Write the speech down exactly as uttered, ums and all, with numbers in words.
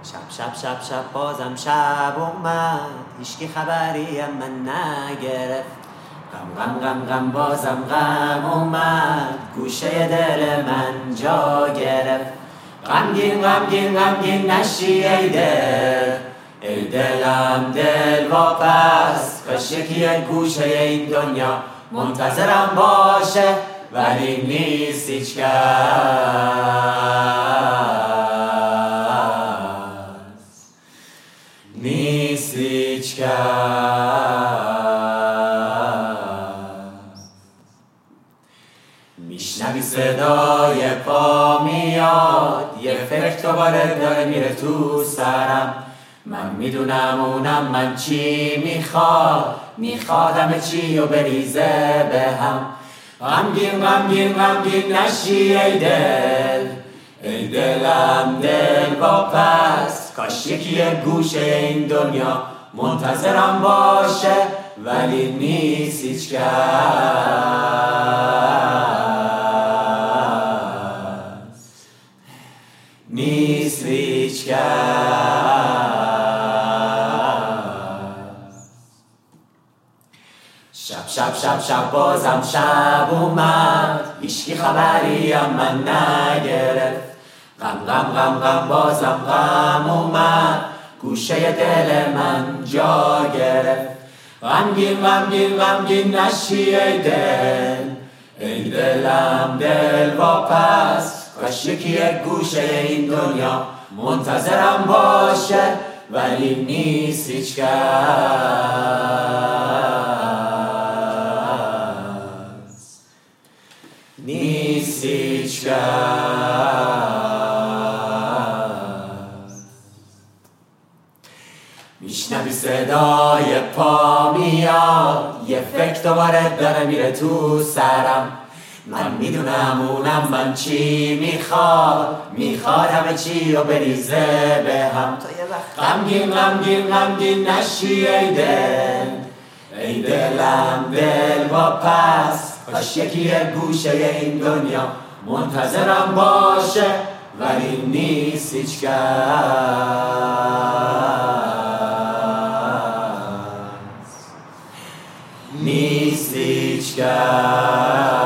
شب شب شب شب بازم شب اومد، هیچکی خبری هم من نگرفت. غم غم غم غم بازم غم اومد، گوشه دل من جا گرفت. غمگین غمگین غمگین نشی ای دل، ای دلم دل واپس. کاش یکی گوشه این دنیا منتظرم باشه، ولی نیست هیچ کس. نیست هیچ کس. میشنوی صدای پا میاد، یه فکر دوباره داره میره تو سرم. من میدونم اونم من چی میخواد، میخواد همه چی و بریزه به هم. غمگین غمگین غمگین نشی ای دل، ای دلم دل واپس. کاش یکی گوشه این دنیا منتظرم باشه، ولی نیست هیچ کس. نیست هیچ کس. شب شب شب شب بازم شب اومد، هیچکی خبری هم من نگرفت. غم غم غم غم بازم غم اومد، گوشه دل من جا گرفت. غمگین غمگین غمگین نشی ای دل، ای دلم دل واپس. کاش یکی گوشه این دنیا منتظرم باشه، ولی نیست هیچ کس. نیست هیچ کس. میشنوی صدای پا میاد، یه فکر دوباره داره میره تو سرم. من میدونم اونم من چی میخواد، میخواد همه چی رو بریزه به هم. غمگین غمگین غمگین نشی ای دل، ای دلم دل واپس. کاش یکی گوشه این دنیا منتظرم باشه، ولی نیست هیچ کس. نیست هیچ کس.